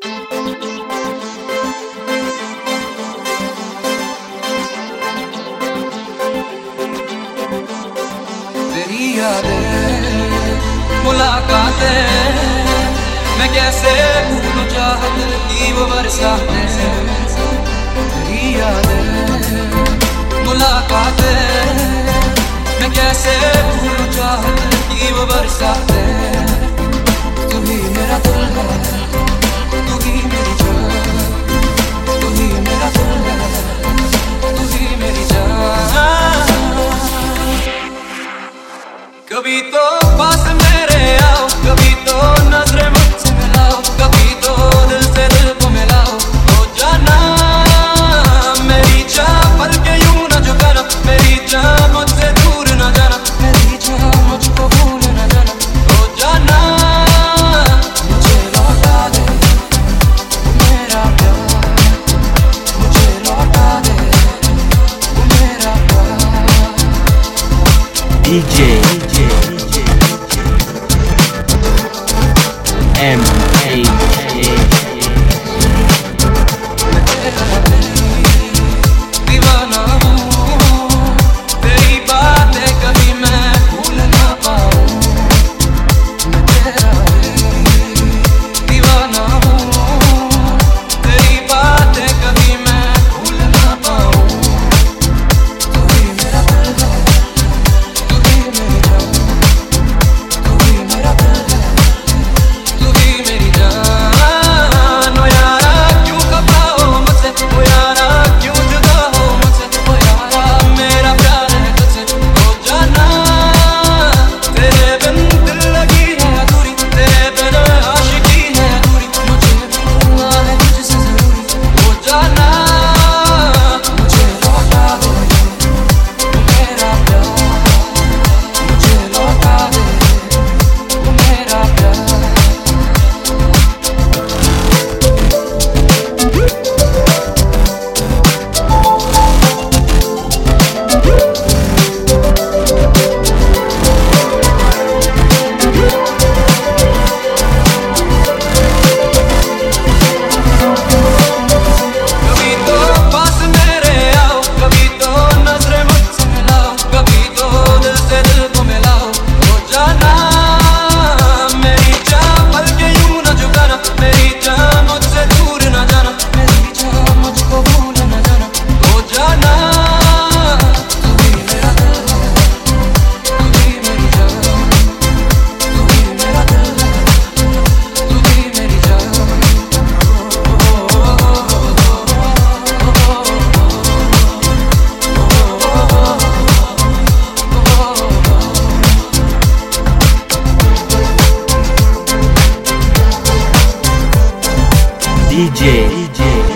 तेरी यादें मुलाकातें मैं कैसे भूलूं चाहत की वो बरसातें। तेरी यादें मुलाकातें मैं कैसे भूलूं चाहत की वो बरसातें। तू ही मेरा दिल है, तू ही मेरी जान, तू ही मेरा दिल है, तू ही मेरी जान। कभी तो पास मेरे आओ, कभी तो नजरें मुझसे मिलाओ, कभी तो दिल से दिल को मिलाओ। हो जाना मेरी चाह पल के यूं न झुकाना, मेरी चाह मुझसे दूर न जाना, मेरी चाह मुझको भूल न जाना। हो जाना मुझे लौटा दे वो मेरा प्यार, मुझे लौटा दे वो मेरा प्यार। DJ दीवाना हूँ तेरी बातें कभी मैं भूल ना पाऊँ। मैं तेरा दीवाना हूँ तेरी बातें कभी मैं भूल ना पाऊँ। तू ही मेरा दिल है, तू ही मेरी जान, तू ही मेरा दिल है, तू ही मेरी जान। ओ यारा क्यों खफा हो मुझसे, ओ यारा क्यों जुदा हो मुझसे, ओ यारा मेरा प्यार है तुझसे। हो जाना तेरे बिन दिल लगी है अधूरी, तेरे बिन आशिकी है अधूरी, मुझे मिलना है तुझसे जरूरी। हो जाना मुझे लौटा दे वो मेरा प्यार, मुझे लौटा दे वो मेरा प्यार। कभी तो पास मेरे आओ, कभी तो नजरें मुझसे मिलाओ, कभी तो दिल से दिल को मिलाओ। हो जाना मेरी चाह पल के यूं न झुकाना, मेरी चाह मुझसे दूर न जाना, मेरी चाह मुझको भूल न जाना। हो जाना तू ही मेरा दिल है, तू ही मेरी जान, तू ही मेरा दिल है, तू ही मेरी जान। DJ